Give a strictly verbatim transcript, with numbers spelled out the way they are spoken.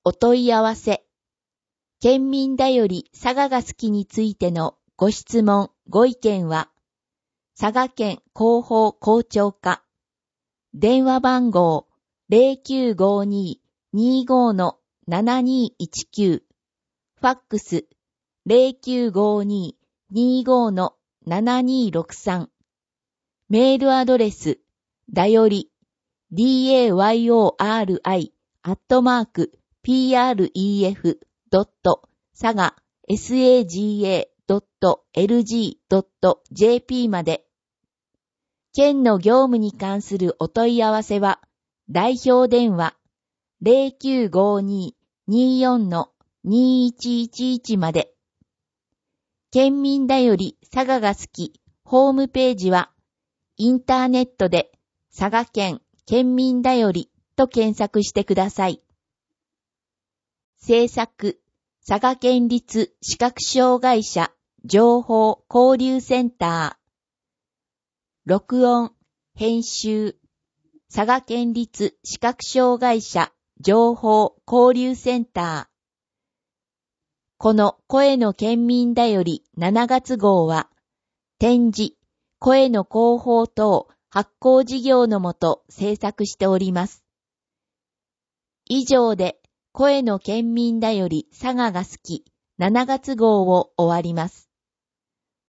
お問い合わせ。県民だより佐賀が好きについてのご質問、ご意見は、佐賀県広報広聴課、電話番号 ゼロきゅうごにーにーごーのななにーいちきゅう、ファックス ゼロきゅうごにーにーごーのななにーろくさん、メールアドレス、だより、dayori アットマーク pref.saga saga.lg.jp まで。県の業務に関するお問い合わせは、代表電話 ゼロきゅうごにーにーよんのにーいちいちいち まで。県民だより佐賀が好きホームページは、インターネットで佐賀県県民だよりと検索してください。制作、佐賀県立視覚障害者情報交流センター。録音、編集、佐賀県立視覚障害者情報交流センター。この声の県民だよりしちがつ号は、展示、声の広報等発行事業のもと制作しております。以上で、声の県民だより佐賀が好きしちがつ号を終わります。